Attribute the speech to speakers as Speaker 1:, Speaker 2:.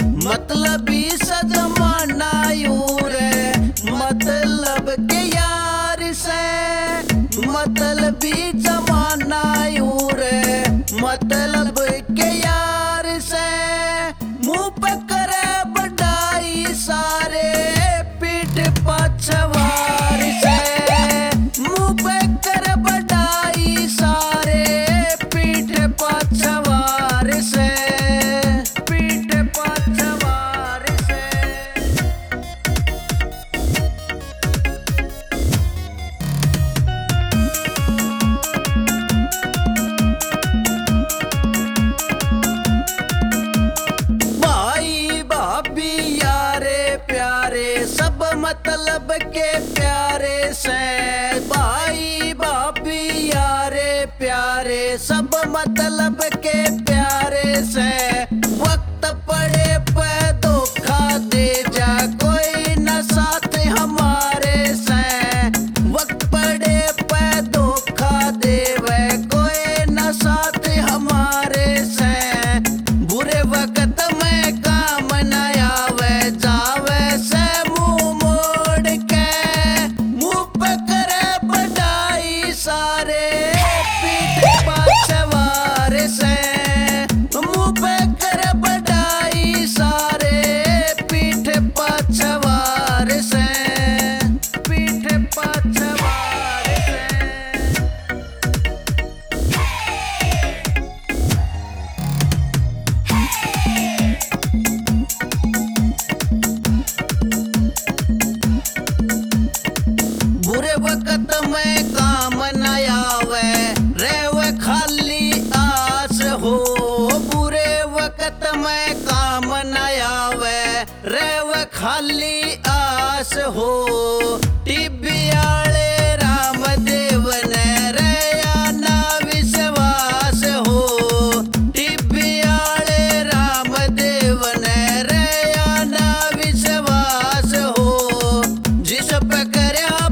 Speaker 1: मतलबी सजमाना यूं रे मतलब के यार से, मतलबी जमाना यूं रे मतलब के यार से। मुंह पे करे बढ़ाई सारे पीठ पछवार से, मुंह पे करे बढ़ाई सारे पीठ पछवार से, पीठ पछवार से। भाई भाभी यारे प्यारे सब मतलब के प्यारे से, भाई भाभी यारे प्यारे सब मतलब के प्यारे से। वक्त पड़े पे धोखा दे जा कोई न साथ हमारे से, वक्त पड़े पे धोखा देवे कोई न साथ हमारे से। बुरे वक्त में काम न आवे जावे से मुंह मोड़ के, मुंह पे करे बढ़ाई सारे पीठ पछवार से, मुंह पे करे बढ़ाई सारे पीठ पछवार से, पीठ पछवार से। बुरे वक्त में काम न आवे रेवे खाली आस हो, बुरे वक्त में काम न आवे रेवे खाली आस हो। टीबी आले रामदेव ने रया ना विश्वास हो, टीबी आले रामदेव ने रया ना विश्वास हो। जिस पे करे